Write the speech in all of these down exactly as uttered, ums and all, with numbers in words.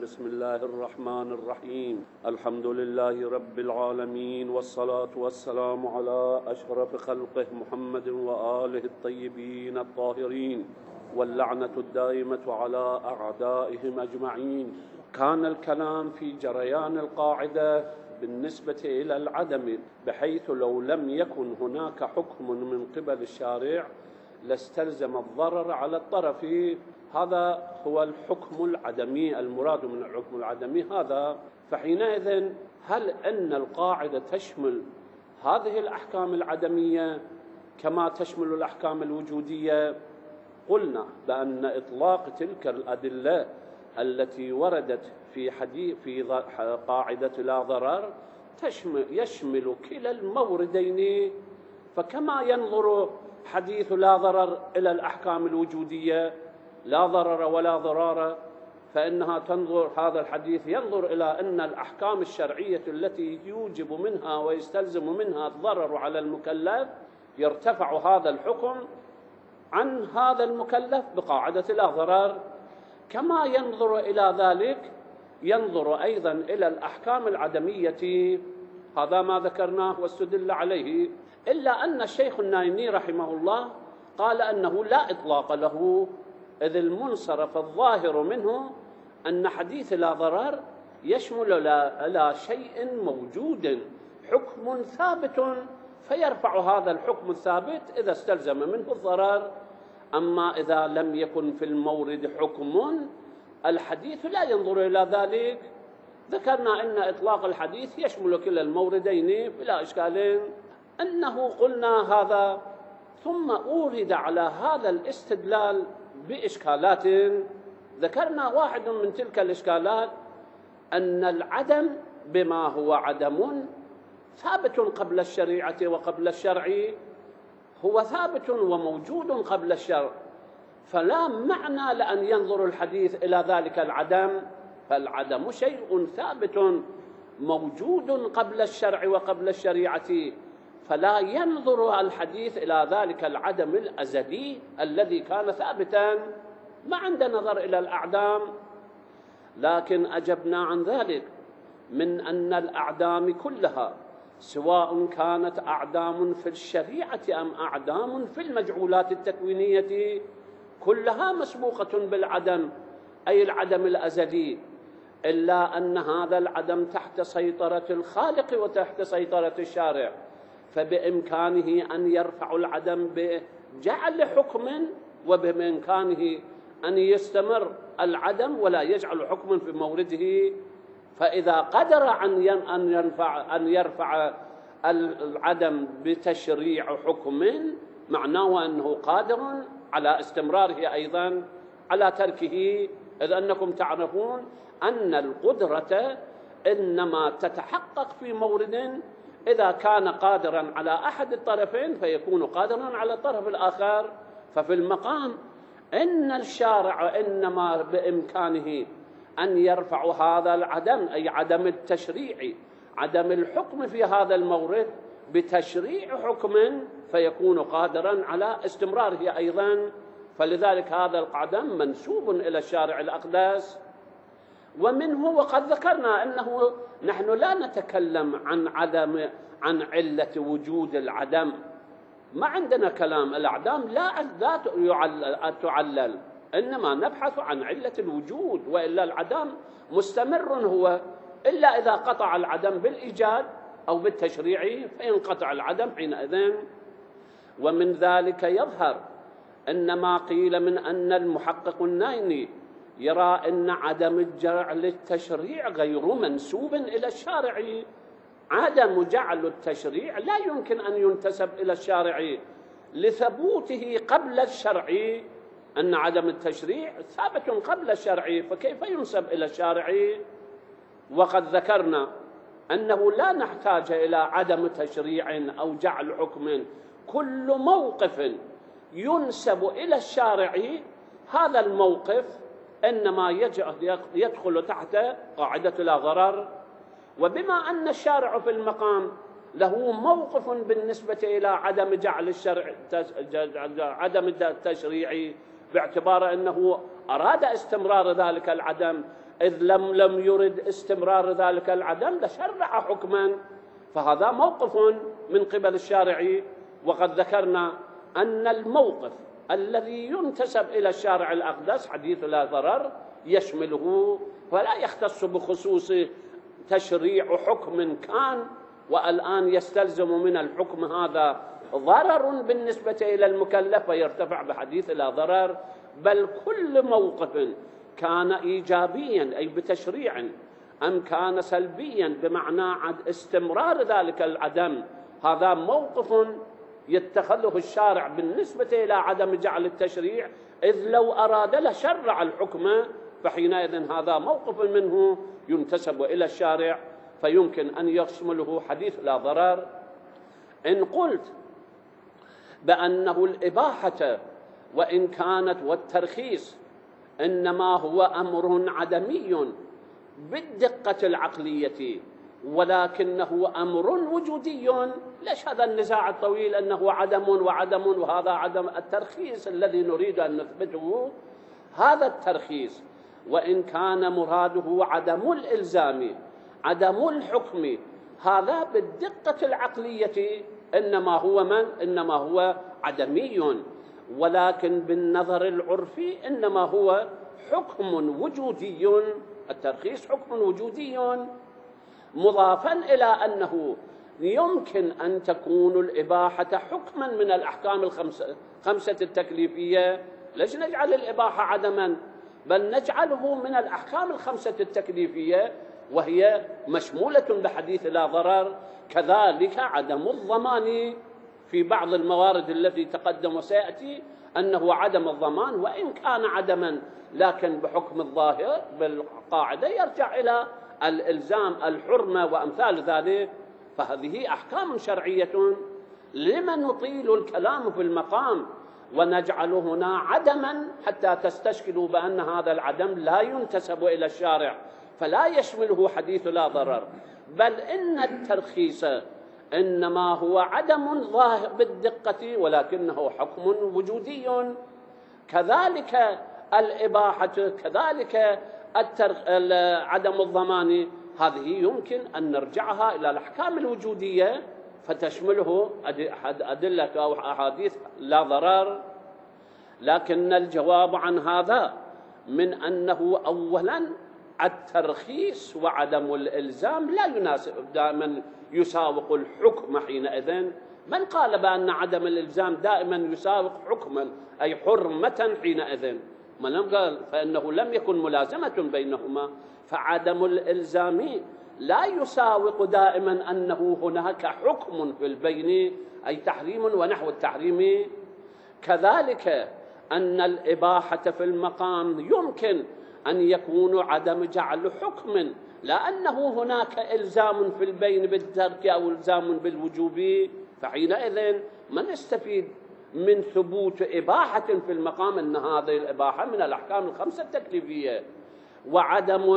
بسم الله الرحمن الرحيم. الحمد لله رب العالمين، والصلاة والسلام على أشرف خلقه محمد وآله الطيبين الطاهرين، واللعنة الدائمة على أعدائهم أجمعين. كان الكلام في جريان القاعدة بالنسبة إلى العدم، بحيث لو لم يكن هناك حكم من قبل الشارع لاستلزم الضرر على الطرف. هذا هو الحكم العدمي، المراد من الحكم العدمي هذا. فحينئذ هل أن القاعدة تشمل هذه الأحكام العدمية كما تشمل الأحكام الوجودية؟ قلنا بأن إطلاق تلك الأدلة التي وردت في حديث في قاعدة لا ضرر تشمل يشمل كلا الموردين. فكما ينظر حديث لا ضرر إلى الأحكام الوجودية لا ضرر ولا ضرار، فإنها تنظر هذا الحديث ينظر إلى أن الأحكام الشرعية التي يوجب منها ويستلزم منها الضرر على المكلف يرتفع هذا الحكم عن هذا المكلف بقاعدة لا ضرر. كما ينظر إلى ذلك ينظر أيضا إلى الأحكام العدمية. هذا ما ذكرناه واستدل عليه، إلا أن الشيخ النايمي رحمه الله قال أنه لا إطلاق له، إذ المنصرف الظاهر منه أن حديث لا ضرر يشمل إلى شيء موجود حكم ثابت، فيرفع هذا الحكم الثابت إذا استلزم منه الضرر. أما إذا لم يكن في المورد حكم الحديث لا ينظر إلى ذلك. ذكرنا أن إطلاق الحديث يشمل كلا الموردين بلا إشكال، أنه قلنا هذا. ثم أورد على هذا الاستدلال بإشكالات. ذكرنا واحد من تلك الإشكالات أن العدم بما هو عدم ثابت قبل الشريعة وقبل الشرع، هو ثابت وموجود قبل الشرع، فلا معنى لأن ينظر الحديث إلى ذلك العدم، فالعدم شيء ثابت موجود قبل الشرع وقبل الشريعة، فلا ينظر الحديث إلى ذلك العدم الأزلي الذي كان ثابتا. ما عند نظر إلى الأعدام. لكن أجبنا عن ذلك من أن الأعدام كلها سواء كانت أعدام في الشريعة أم أعدام في المجعولات التكوينية كلها مسبوقة بالعدم، أي العدم الأزلي، إلا أن هذا العدم تحت سيطرة الخالق وتحت سيطرة الشارع، فبإمكانه أن يرفع العدم بجعل حكم، وبإمكانه أن يستمر العدم ولا يجعل حكما في مورده. فإذا قدر أن ينفع أن يرفع العدم بتشريع حكم معناه أنه قادر على استمراره أيضا على تركه، إذ أنكم تعرفون أن القدرة إنما تتحقق في مورد إذا كان قادرا على أحد الطرفين فيكون قادرا على الطرف الآخر. ففي المقام إن الشارع إنما بإمكانه أن يرفع هذا العدم، أي عدم التشريع، عدم الحكم في هذا المورد بتشريع حكم، فيكون قادرا على استمراره أيضا. فلذلك هذا العدم منسوب إلى الشارع الأقدس. ومنه وقد ذكرنا أنه نحن لا نتكلم عن عدم عن علة وجود العدم، ما عندنا كلام الأعدام لا لا تعلل، إنما نبحث عن علة الوجود، وإلا العدم مستمر هو، إلا إذا قطع العدم بالإيجاد أو بالتشريع فينقطع العدم حينئذ. ومن ذلك يظهر أن ما قيل من أن المحقق النايني يرى أن عدم الجعل التشريع غير منسوب إلى الشارع. عدم جعل التشريع لا يمكن أن ينتسب إلى الشارع لثبوته قبل الشرع، أن عدم التشريع ثابت قبل الشرع، فكيف ينسب إلى الشارع؟ وقد ذكرنا أنه لا نحتاج إلى عدم تشريع أو جعل حكم، كل موقف ينسب إلى الشارع هذا الموقف إنما يدخل تحت قاعدة لا ضرر. وبما أن الشارع في المقام له موقف بالنسبة إلى عدم جعل الشرع عدم التشريع باعتبار أنه أراد استمرار ذلك العدم إذ لم لم يرد استمرار ذلك العدم لشرع حكما، فهذا موقف من قبل الشارع. وقد ذكرنا أن الموقف الذي ينتسب إلى الشارع الأقدس حديث لا ضرر يشمله، ولا يختص بخصوص تشريع حكم كان والآن يستلزم من الحكم هذا ضرر بالنسبة إلى المكلف ويرتفع بحديث لا ضرر، بل كل موقف كان إيجابيا أي بتشريع أم كان سلبيا بمعنى استمرار ذلك العدم، هذا موقف يتخذه الشارع بالنسبة إلى عدم جعل التشريع، إذ لو أراد لشرع الحكم، فحينئذ هذا موقف منه ينتسب إلى الشارع فيمكن أن يشمله حديث لا ضرر. إن قلت بأنه الإباحة وإن كانت والترخيص إنما هو أمر عدمي بالدقة العقلية ولكنه أمر وجودي، ليش هذا النزاع الطويل أنه عدم وعدم وهذا عدم؟ الترخيص الذي نريد أن نثبته هذا الترخيص، وإن كان مراده عدم الإلزام عدم الحكم، هذا بالدقة العقلية إنما هو من؟ إنما هو عدمي، ولكن بالنظر العرفي إنما هو حكم وجودي. الترخيص حكم وجودي مضافا إلى أنه يمكن أن تكون الإباحة حكما من الأحكام الخمسة خمسة التكليفية. ليش نجعل الإباحة عدما؟ بل نجعله من الأحكام الخمسة التكليفية وهي مشمولة بحديث لا ضرر. كذلك عدم الضمان في بعض الموارد التي تقدم وسيأتي أنه عدم الضمان وإن كان عدما لكن بحكم الظاهر بالقاعدة يرجع إلى الإلزام الحرمة وأمثال ذلك، فهذه أحكام شرعية. لما نطيل الكلام في المقام ونجعل هنا عدما حتى تستشكلوا بأن هذا العدم لا ينتسب إلى الشارع فلا يشمله حديث لا ضرر، بل إن الترخيص إنما هو عدم ظاهر بالدقة ولكنه حكم وجودي. كذلك الإباحة، كذلك عدم الضمان، هذه يمكن أن نرجعها إلى الأحكام الوجودية فتشمله أدلة أو أحاديث لا ضرر. لكن الجواب عن هذا من أنه أولا الترخيص وعدم الإلزام لا يناسب دائما يساوق الحكم حينئذ. من قال بأن عدم الإلزام دائما يساوق حكما أي حرمة حينئذ؟ من قال؟ فإنه لم يكن ملازمة بينهما، فعدم الإلزام لا يساوق دائما أنه هناك حكم في البين أي تحريم ونحو التحريم. كذلك أن الإباحة في المقام يمكن أن يكون عدم جعل حكم لأنه هناك إلزام في البين بالترك أو إلزام بالوجوب، فحينئذ ما نستفيد من ثبوت إباحة في المقام أن هذه الإباحة من الأحكام الخمسة التكليفية، وعدم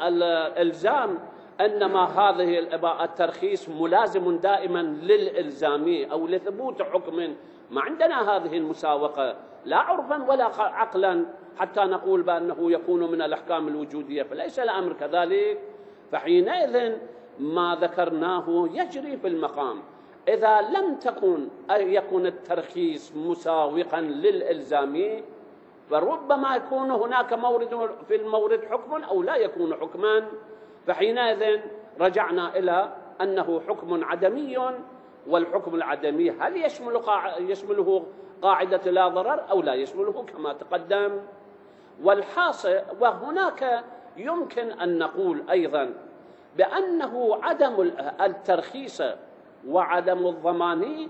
الإلزام إنما هذه الترخيص ملازم دائما للإلزام أو لثبوت حكم. ما عندنا هذه المساوقة لا عرفا ولا عقلا حتى نقول بأنه يكون من الأحكام الوجودية، فليس الأمر كذلك. فحينئذ ما ذكرناه يجري في المقام. إذا لم تكن أي يكون الترخيص مساوقا للإلزام فربما يكون هناك مورد في المورد حكم أو لا يكون حكما، فحينئذ رجعنا إلى أنه حكم عدمي. والحكم العدمي هل يشمل قاع... يشمله قاعدة لا ضرر أو لا يشمله كما تقدم؟ والحاصل وهناك يمكن أن نقول أيضا بأنه عدم الترخيص وعدم الضمان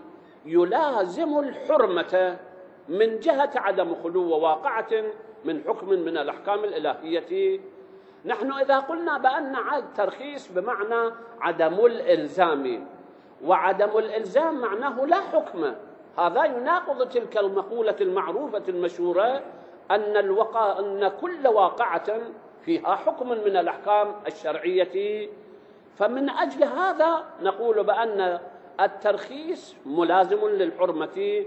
يلازم الحرمة من جهة عدم خلو واقعة من حكم من الأحكام الإلهية. نحن إذا قلنا بأن الترخيص بمعنى عدم الإلزام، وعدم الإلزام معناه لا حكم، هذا يناقض تلك المقولة المعروفة المشهورة أن, الوقع أن كل واقعة فيها حكم من الأحكام الشرعية. فمن أجل هذا نقول بأن الترخيص ملازم للحرمة.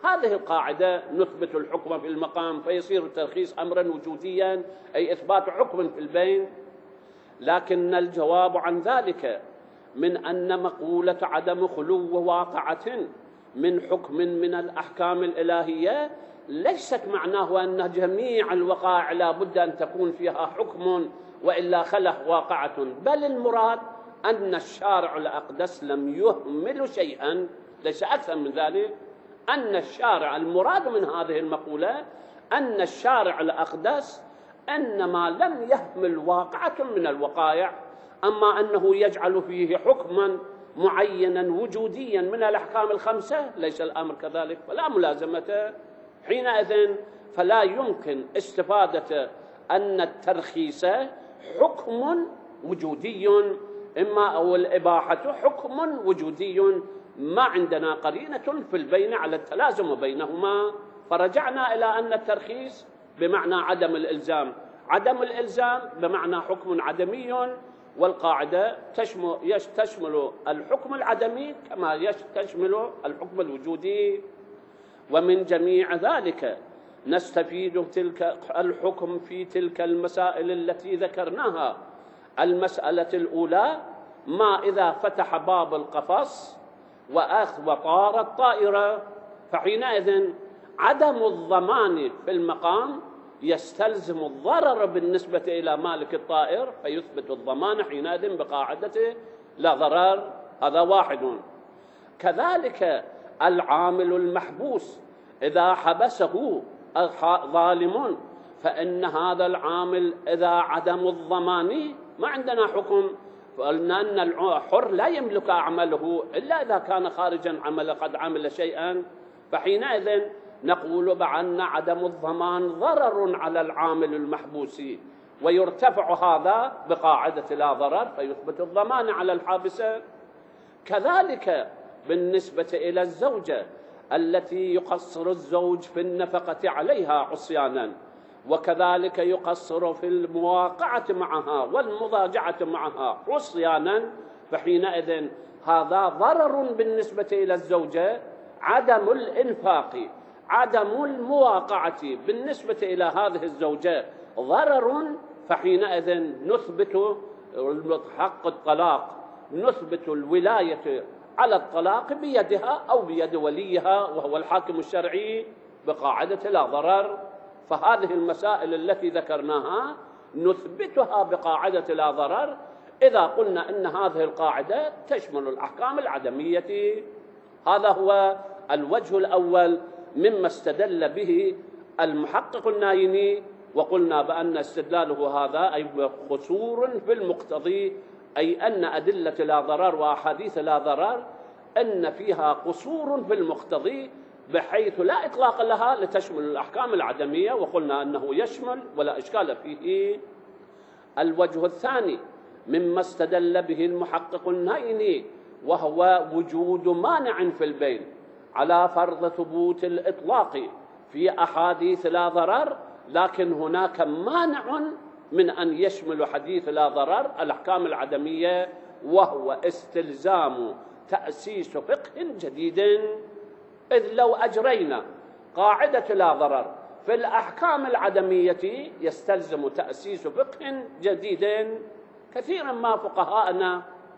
هذه القاعدة نثبت الحكم في المقام فيصير الترخيص أمرا وجوديا، أي إثبات حكم في البين. لكن الجواب عن ذلك من أن مقولة عدم خلو واقعة من حكم من الأحكام الإلهية ليست معناه أن جميع الوقائع لا بد أن تكون فيها حكم وإلا خله واقعة، بل المراد أن الشارع الأقدس لم يهمل شيئا، ليس أكثر من ذلك. أن الشارع المراد من هذه المقولة أن الشارع الأقدس إنما لم يهمل واقعة من الوقائع، أما أنه يجعل فيه حكما معينا وجوديا من الأحكام الخمسة ليس الأمر كذلك، فلا ملازمة. حينئذ فلا يمكن استفادة أن الترخيص حكم وجودي إما أو الإباحة حكم وجودي، ما عندنا قرينة في البين على التلازم بينهما، فرجعنا إلى أن الترخيص بمعنى عدم الإلزام، عدم الإلزام بمعنى حكم عدمي، والقاعدة تشمل, تشمل الحكم العدمي كما تشمل الحكم الوجودي. ومن جميع ذلك نستفيد تلك الحكم في تلك المسائل التي ذكرناها. المسألة الأولى ما إذا فتح باب القفص وأخذ وطار الطائرة، فحينئذ عدم الضمان في المقام يستلزم الضرر بالنسبة إلى مالك الطائر، فيثبت الضمان حينئذ بقاعدته لا ضرر. هذا واحد. كذلك العامل المحبوس إذا حبسه ظالم، فإن هذا العامل إذا عدم الضمان ما عندنا حكم، فقلنا أن الحر لا يملك عمله إلا إذا كان خارجا عمل قد عمل شيئا، فحينئذ نقول بأن عدم الضمان ضرر على العامل المحبوس، ويرتفع هذا بقاعدة لا ضرر فيثبت الضمان على الحابسة. كذلك بالنسبة إلى الزوجة التي يقصر الزوج في النفقة عليها عصيانا، وكذلك يقصر في المواقعة معها والمضاجعة معها عصيانا، فحينئذ هذا ضرر بالنسبة إلى الزوجة. عدم الإنفاق عدم المواقعة بالنسبة إلى هذه الزوجة ضرر، فحينئذ نثبت حق الطلاق، نثبت الولاية على الطلاق بيدها أو بيد وليها وهو الحاكم الشرعي بقاعدة لا ضرر. فهذه المسائل التي ذكرناها نثبتها بقاعدة لا ضرر إذا قلنا أن هذه القاعدة تشمل الأحكام العدمية. هذا هو الوجه الأول مما استدل به المحقق النايني، وقلنا بأن استدلاله هذا أي قصور في المقتضي، أي أن أدلة لا ضرر وأحاديث لا ضرر أن فيها قصور في المقتضي بحيث لا إطلاق لها لتشمل الأحكام العدمية، وقلنا أنه يشمل ولا إشكال فيه. الوجه الثاني مما استدل به المحقق النايني وهو وجود مانع في البين على فرض ثبوت الإطلاق في أحاديث لا ضرر، لكن هناك مانع من أن يشمل حديث لا ضرر الأحكام العدمية، وهو استلزام تأسيس فقه جديد. إذ لو أجرينا قاعدة لا ضرر في الأحكام العدمية يستلزم تأسيس فقه جديد. كثيرا ما فقهاءنا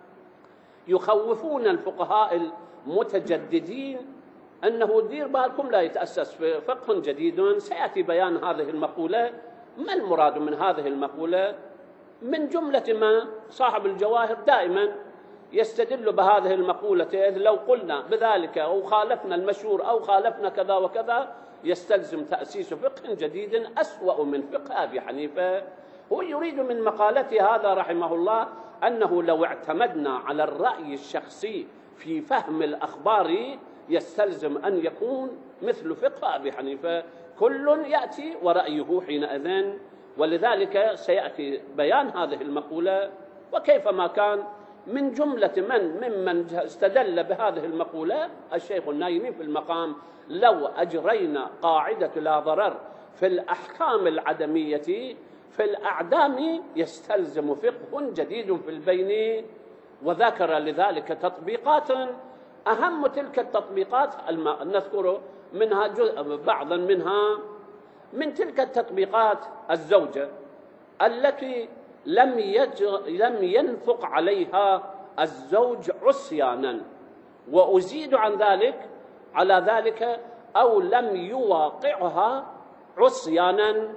يخوفون الفقهاء المتجددين أنه دير بالكم لا يتأسس في فقه جديد. سيأتي بيان هذه المقولة. ما المراد من هذه المقولة؟ من جملة ما صاحب الجواهر دائما يستدل بهذه المقولة، إذ لو قلنا بذلك أو خالفنا المشهور أو خالفنا كذا وكذا يستلزم تأسيس فقه جديد أسوأ من فقه أبي حنيفة. هو يريد من مقالته هذا رحمه الله أنه لو اعتمدنا على الرأي الشخصي في فهم الأخبار يستلزم أن يكون مثل فقه أبي حنيفة، كل يأتي ورأيه حينئذ. ولذلك سيأتي بيان هذه المقولة. وكيف ما كان من جملة من ممن استدل بهذه المقولة الشيخ النايمي في المقام، لو أجرينا قاعدة لا ضرر في الأحكام العدمية في الأعدام يستلزم فقه جديد في البين، وذكر لذلك تطبيقات. أهم تلك التطبيقات نذكر منها جزء بعضا منها من تلك التطبيقات الزوجة التي لم لم ينفق عليها الزوج عصيانا، وأزيد عن ذلك على ذلك أو لم يواقعها عصيانا.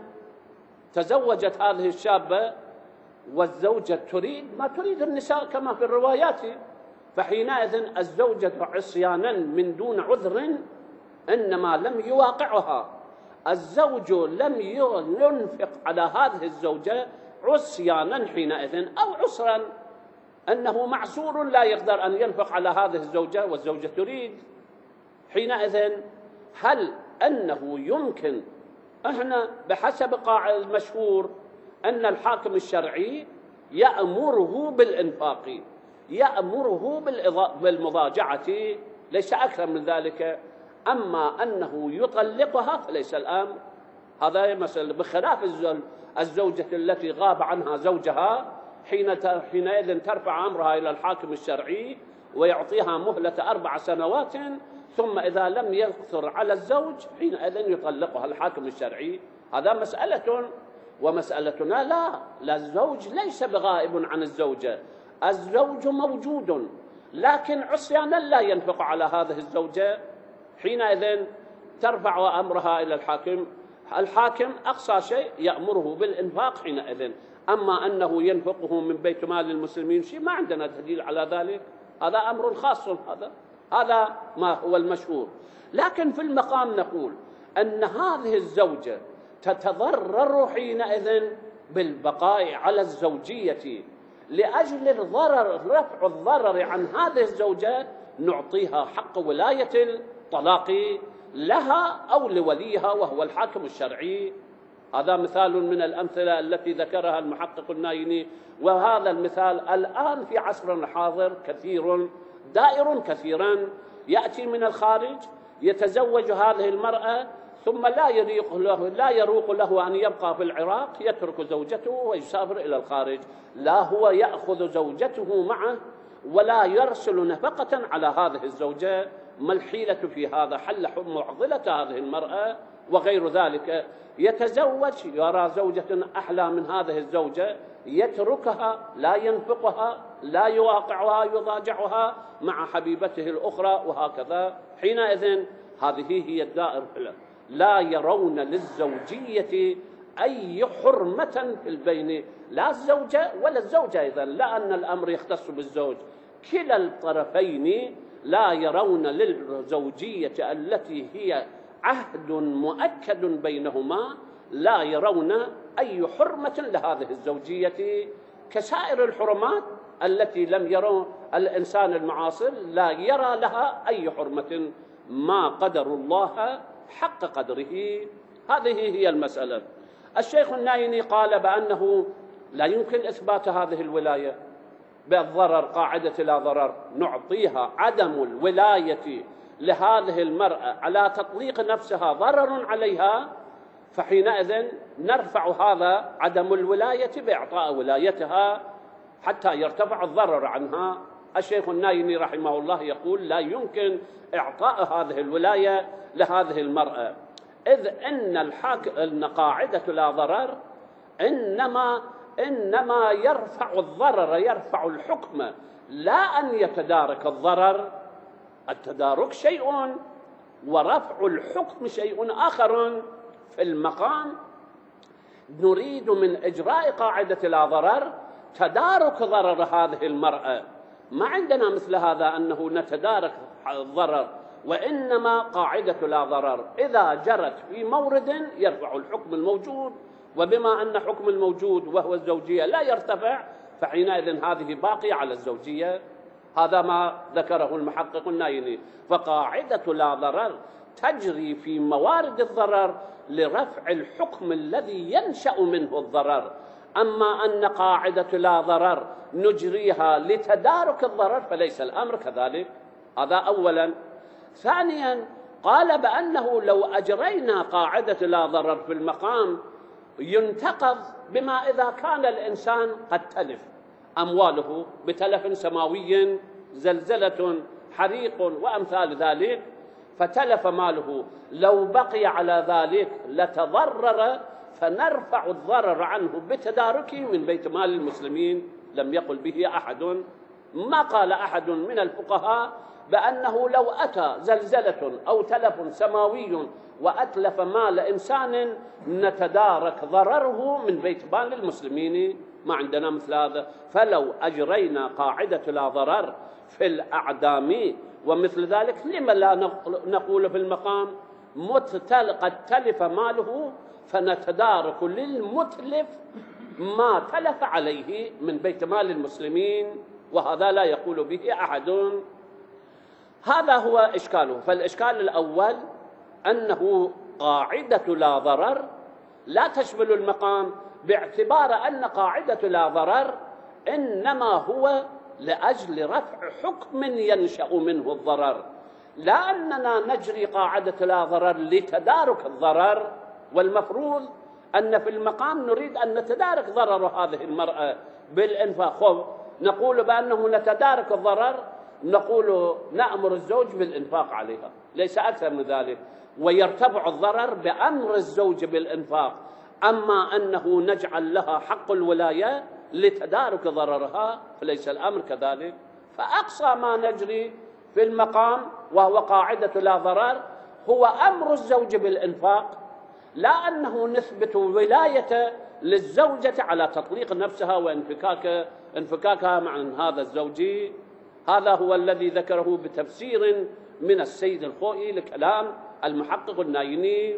تزوجت هذه الشابة والزوجة تريد ما تريد النساء كما في الروايات، فحينئذ الزوجة عصيانا من دون عذر إنما لم يواقعها الزوج، لم ينفق على هذه الزوجة عصيانا حينئذ أو عسرا، أنه معسور لا يقدر أن ينفق على هذه الزوجة والزوجة تريد. حينئذ هل أنه يمكن، احنا بحسب قاعدة المشهور أن الحاكم الشرعي يأمره بالإنفاق، يأمره بالمضاجعة، ليس أكثر من ذلك. أما أنه يطلقها فليس الأمر، هذا مثلا بخلاف الزوجة التي غاب عنها زوجها، حينئذ ترفع أمرها إلى الحاكم الشرعي ويعطيها مهلة أربع سنوات، ثم إذا لم يقصر على الزوج حينئذ يطلقها الحاكم الشرعي. هذا مسألة، ومسألتنا لا لا الزوج ليس بغائب عن الزوجة، الزوج موجود لكن عصيانا لا ينفق على هذه الزوجة، حينئذ ترفع أمرها إلى الحاكم، الحاكم أقصى شيء يأمره بالإنفاق حينئذ. أما أنه ينفقه من بيت مال المسلمين شيء ما عندنا دليل على ذلك، هذا أمر خاص، هذا هذا ما هو المشهور. لكن في المقام نقول أن هذه الزوجة تتضرر حينئذ بالبقاء على الزوجية، لأجل الضرر رفع الضرر عن هذه الزوجة نعطيها حق ولاية الطلاق لها أو لوليها وهو الحاكم الشرعي. هذا مثال من الأمثلة التي ذكرها المحقق النايني، وهذا المثال الآن في عصرنا الحاضر كثير دائر كثيرا. يأتي من الخارج يتزوج هذه المرأة ثم لا يروق له لا يروق له أن يبقى في العراق، يترك زوجته ويسافر إلى الخارج، لا هو يأخذ زوجته معه ولا يرسل نفقة على هذه الزوجة. ما الحيلة في هذا؟ حل معضلة هذه المرأة وغير ذلك. يتزوج يرى زوجة أحلى من هذه الزوجة، يتركها لا ينفقها لا يواقعها يضاجعها مع حبيبته الأخرى وهكذا. حينئذ هذه هي الدائرة، لا يرون للزوجية أي حرمة في البين، لا الزوجة ولا الزوجة أيضا، لأن الأمر يختص بالزوج، كلا الطرفين لا يرون للزوجية التي هي عهد مؤكد بينهما، لا يرون أي حرمة لهذه الزوجية كسائر الحرمات التي لم يروا الإنسان المعاصر لا يرى لها أي حرمة، ما قدر الله حق قدره. هذه هي المسألة. الشيخ النايني قال بأنه لا يمكن إثبات هذه الولاية بالضرر، قاعدة لا ضرر، نعطيها عدم الولاية لهذه المرأة على تطليق نفسها ضرر عليها، فحينئذ نرفع هذا عدم الولاية بإعطاء ولايتها حتى يرتفع الضرر عنها. الشيخ النايني رحمه الله يقول لا يمكن إعطاء هذه الولاية لهذه المرأة، إذ إن الحاكم إن قاعدة لا ضرر إنما إنما يرفع الضرر، يرفع الحكم، لا أن يتدارك الضرر. التدارك شيء ورفع الحكم شيء آخر. في المقام نريد من إجراء قاعدة لا ضرر تدارك ضرر هذه المرأة، ما عندنا مثل هذا أنه نتدارك الضرر، وإنما قاعدة لا ضرر إذا جرت في مورد يرفع الحكم الموجود، وبما أن حكم الموجود وهو الزوجية لا يرتفع فحينئذ هذه باقية على الزوجية. هذا ما ذكره المحقق النايني. فقاعدة لا ضرر تجري في موارد الضرر لرفع الحكم الذي ينشأ منه الضرر، أما أن قاعدة لا ضرر نجريها لتدارك الضرر فليس الأمر كذلك. هذا أولا. ثانيا قال بأنه لو أجرينا قاعدة لا ضرر في المقام ينتقض بما إذا كان الإنسان قد تلف أمواله بتلف سماوي، زلزلة، حريق وأمثال ذلك، فتلف ماله، لو بقي على ذلك لتضرر، فنرفع الضرر عنه بتداركه من بيت مال المسلمين. لم يقل به أحد، ما قال أحد من الفقهاء بأنه لو أتى زلزلة أو تلف سماوي وأتلف مال إنسان نتدارك ضرره من بيت مال المسلمين، ما عندنا مثل هذا. فلو أجرينا قاعدة لا ضرر في الأعدام ومثل ذلك، لما لا نقول في المقام مت قد تلف ماله فنتدارك للمتلف ما تلف عليه من بيت مال المسلمين، وهذا لا يقول به أحد. هذا هو إشكاله. فالإشكال الأول أنه قاعدة لا ضرر لا تشمل المقام، باعتبار أن قاعدة لا ضرر إنما هو لأجل رفع حكم ينشأ منه الضرر، لا أننا نجري قاعدة لا ضرر لتدارك الضرر. والمفروض أن في المقام نريد أن نتدارك ضرر هذه المرأة بالإنفاق. نقول بأنه نتدارك الضرر، نقول نأمر الزوج بالإنفاق عليها، ليس أكثر من ذلك، ويرتفع الضرر بأمر الزوج بالإنفاق. أما أنه نجعل لها حق الولاية لتدارك ضررها فليس الأمر كذلك. فأقصى ما نجري في المقام وهو قاعدة لا ضرر هو أمر الزوج بالإنفاق، لا أنه نثبت ولاية للزوجة على تطليق نفسها وانفكاك انفكاكها مع هذا الزوج. هذا هو الذي ذكره بتفسير من السيد الخوئي لكلام المحقق النايني.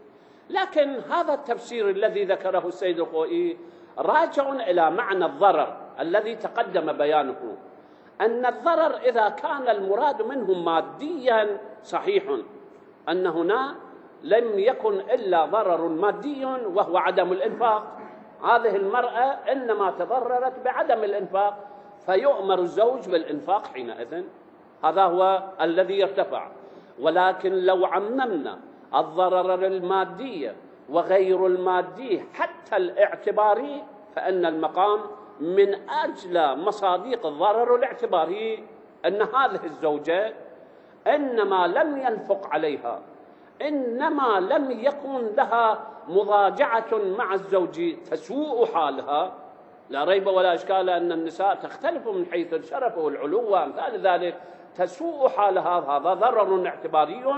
لكن هذا التفسير الذي ذكره السيد الخوئي راجع إلى معنى الضرر الذي تقدم بيانه، أن الضرر إذا كان المراد منه ماديا صحيح، أن هنا لم يكن إلا ضرر مادي وهو عدم الإنفاق. هذه المرأة إنما تضررت بعدم الإنفاق، فيؤمر الزوج بالإنفاق حينئذ. هذا هو الذي يرتفع. ولكن لو عممنا الضرر المادي وغير المادي حتى الاعتباري، فإن المقام من أجل مصاديق الضرر الاعتباري أن هذه الزوجة إنما لم ينفق عليها، إنما لم يكن لها مضاجعة مع الزوج تسوء حالها. لا ريب ولا إشكال أن النساء تختلف من حيث الشرف والعلو وأمثال ذلك، تسوء حالها، هذا ضرر اعتباري،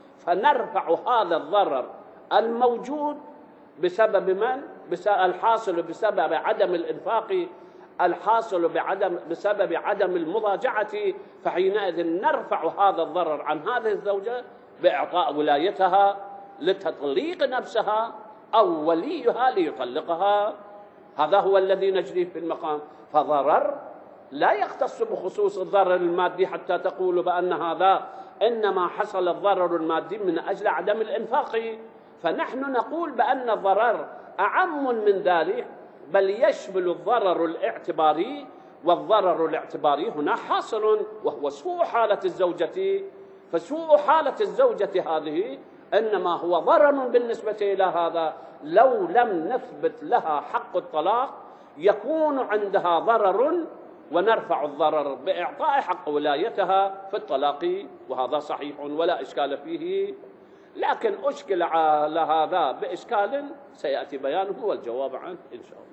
فنرفع هذا الضرر الموجود بسبب من؟ الحاصل بسبب عدم الإنفاق، الحاصل بعدم بسبب عدم المضاجعة، فحينئذ نرفع هذا الضرر عن هذه الزوجة بإعطاء ولايتها لتطليق نفسها أو وليها ليطلقها. هذا هو الذي نجريه في المقام. فضرر لا يختص بخصوص الضرر المادي حتى تقول بأن هذا إنما حصل الضرر المادي من أجل عدم الإنفاق، فنحن نقول بأن الضرر أعم من ذلك، بل يشمل الضرر الاعتباري، والضرر الاعتباري هنا حاصل وهو سوء حالة الزوجة. فسوء حالة الزوجة هذه إنما هو ضرر بالنسبة إلى هذا. لو لم نثبت لها حق الطلاق يكون عندها ضرر، ونرفع الضرر بإعطاء حق ولايتها في الطلاق، وهذا صحيح ولا إشكال فيه. لكن أشكل على هذا بإشكال سيأتي بيانه والجواب عنه إن شاء الله.